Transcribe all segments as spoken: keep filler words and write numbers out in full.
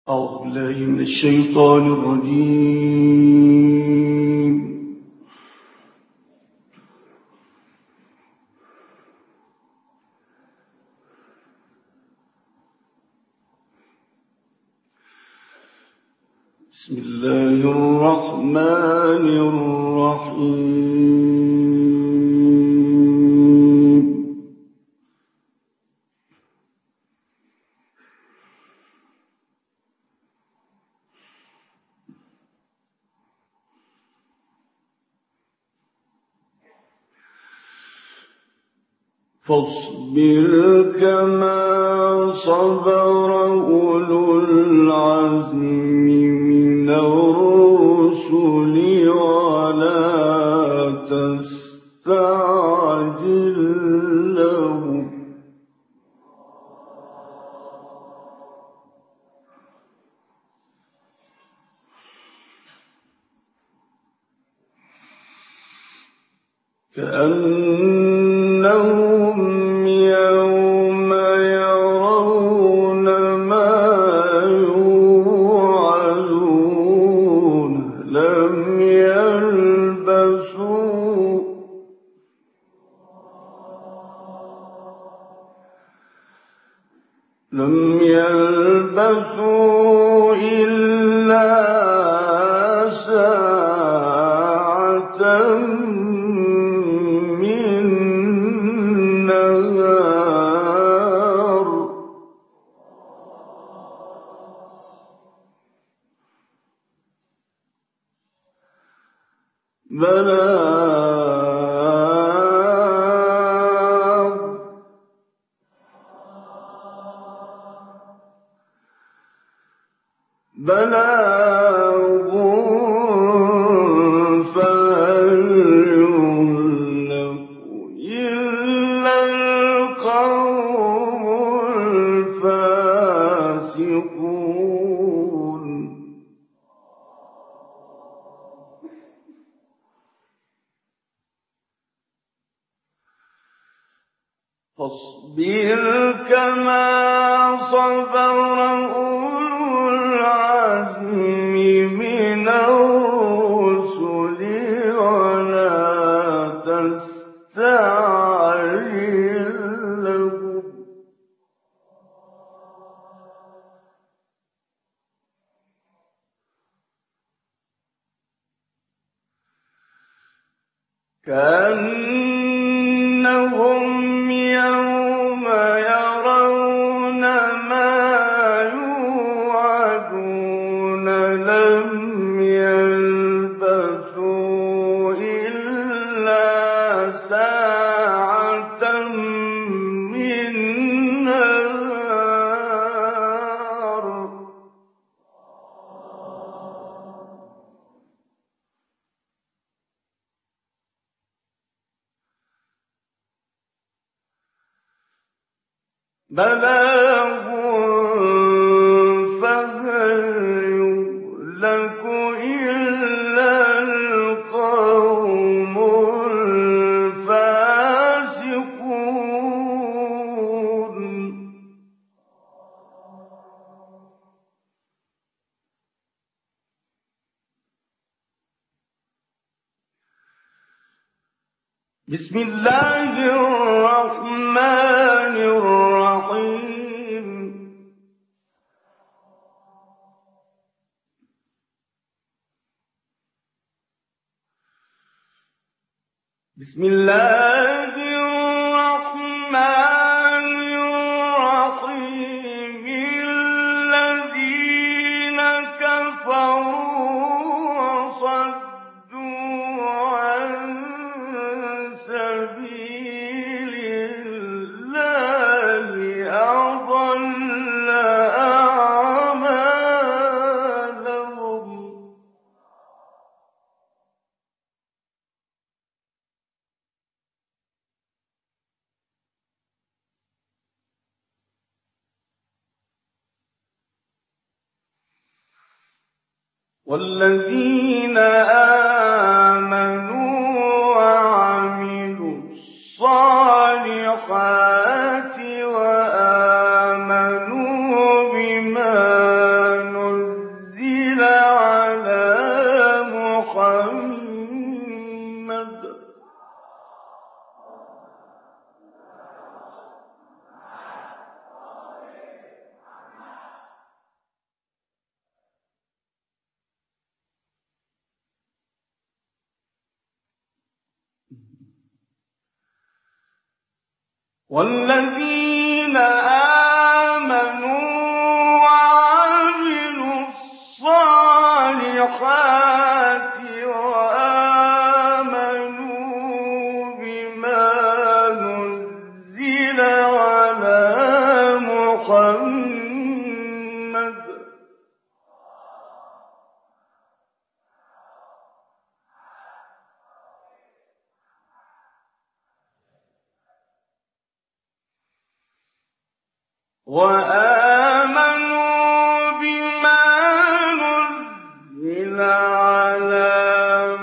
أعوذ بالله من الشيطان الرجيم. بسم الله الرحمن الرحيم. فاصبر كما صبر أولو العزم من الرسل ولا تستعجل لهم كأنهم يوم يرون ما يوعدون لم يلبثوا لم يلبثوا إلا ساعة من نهار بلاغ بلاغ فهل يهلك إلا القوم الفاسقون فاصبر كما صبر أولو العزم من الرسل ولا تستعجل لهم كأنهم يوم يرون ما يوعدون لم يلبثوا إلا ساعة من نهار بلاغ فهل يهلك إلا القوم الفاسقون بسم الله الرحمن الرحيم. بسم الله الرحمن الرحيم. الذين كفروا وصدوا عن سبيل الله أضل أعمالهم والذين آمنوا وعملوا الصالحات وآمنوا بما والذين آمنوا وعملوا الصالحات وآمنوا بما نزل على محمد وآمنوا بما نزل على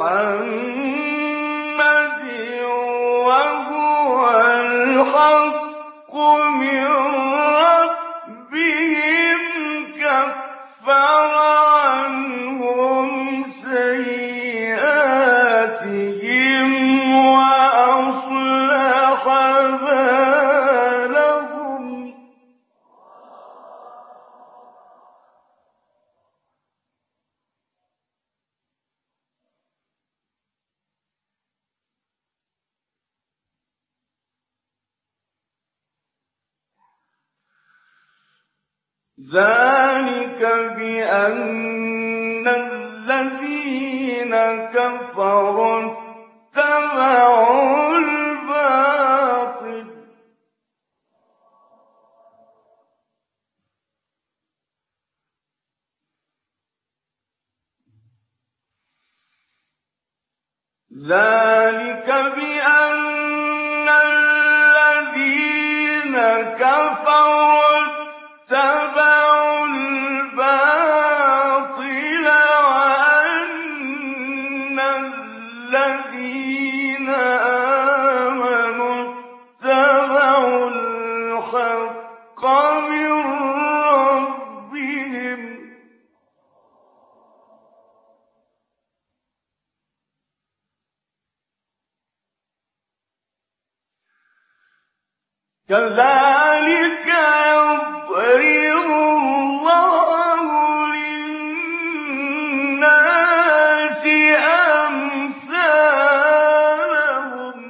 محمد وهو الحق من ربهم كفر عنهم سيئاتهم وأصلح بالهم ذلك بأن الذين كفروا اتبعوا الباطل ذلك بأن الذين كفروا اتبعوا الباطل وأن الذين آمنوا اتبعوا الحق من ربهم كذلك يضرب الله للناس أمثالهم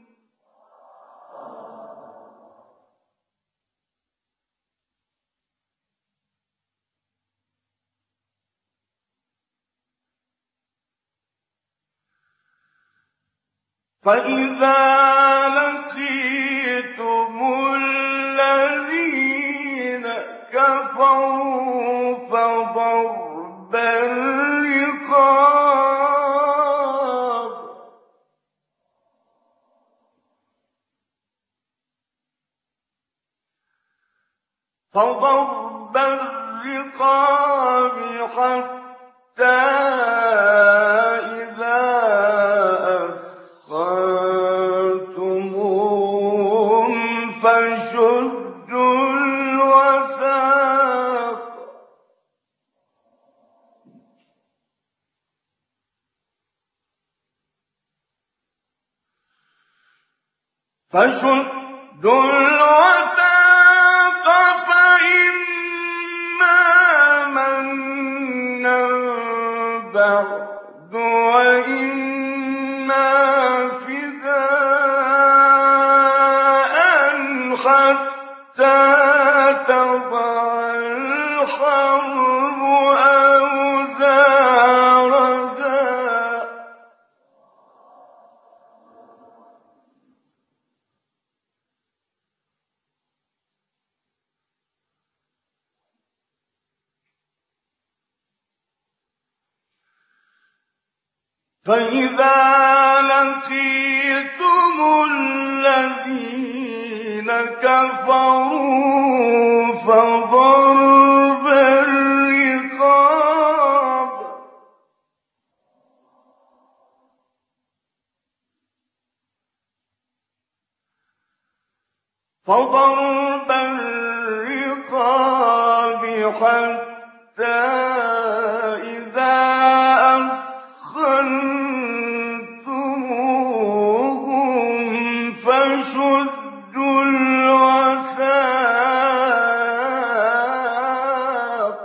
فإذا لقيتم الذين كفروا فضرب الرقاب فضرب الرقاب حتى إذا أثخنتموهم فشدوا الوثاق فشدوا الوثاق فإما منا بعد وإما فداء حتى تضع الحرب أوزارها فإذا لقيتم الذين كفروا فضرب الرقاب فضرب الرقاب حتى إذا أثخنتموهم فشدوا الوثاق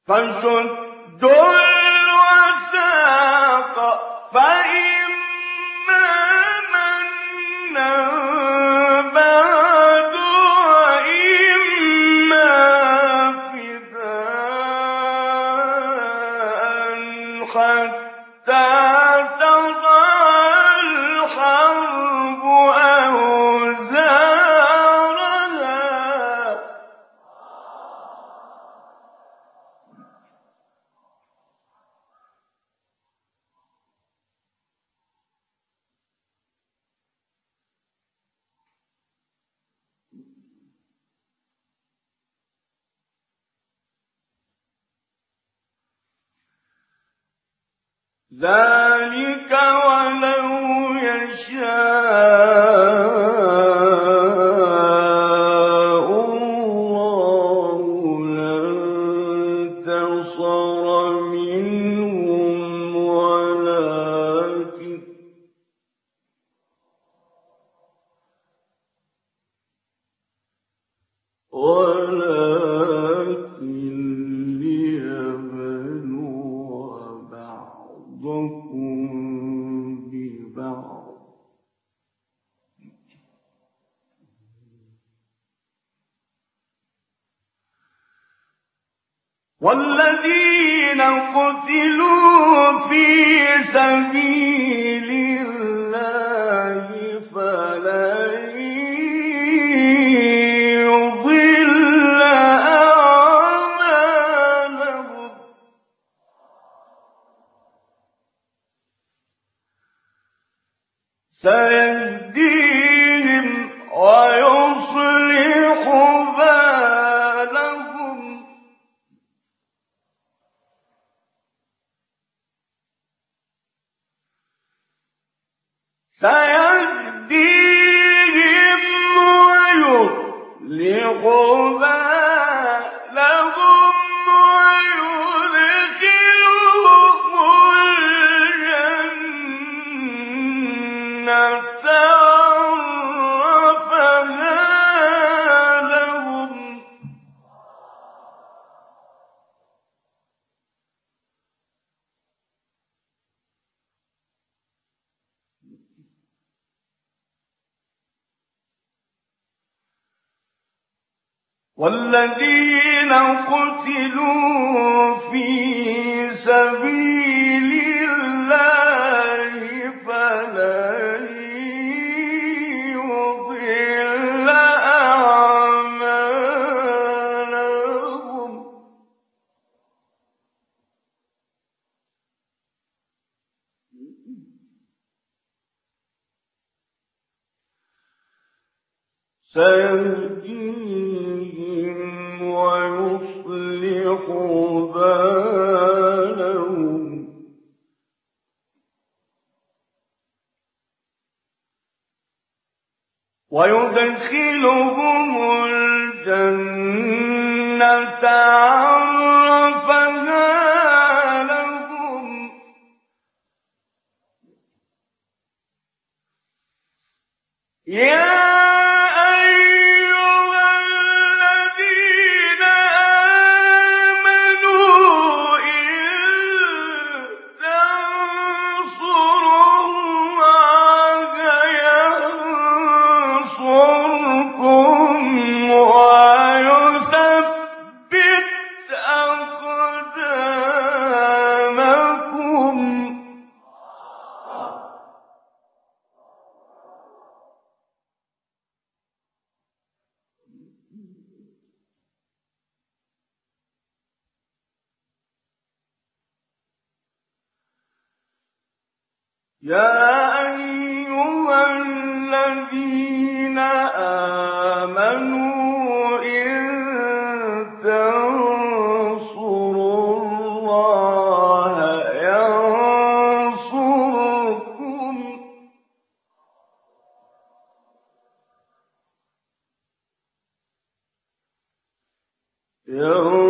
فشدوا الوثاق فإما منا بعد وإما فداء حتى تضع الحرب أوزارها. ذلك ولو يشاء الله لانتصر منهم ولكن ولكن ليبلو بعضكم ببعض والذين قتلوا في سبيل الله فلن يضل أعمالهم سيهديهم ويصلح بالهم سيهديهم ويصلح بالهم ويدخلهم الجنة عرفها لهم. والذين قتلوا في سبيل الله فلن يضل أعمالهم سيهديهم ويصلح بالهم ويدخلهم الجنة عرفها لهم. يا يا أيها الذين آمنوا إن تنصروا الله ينصركم ينصركم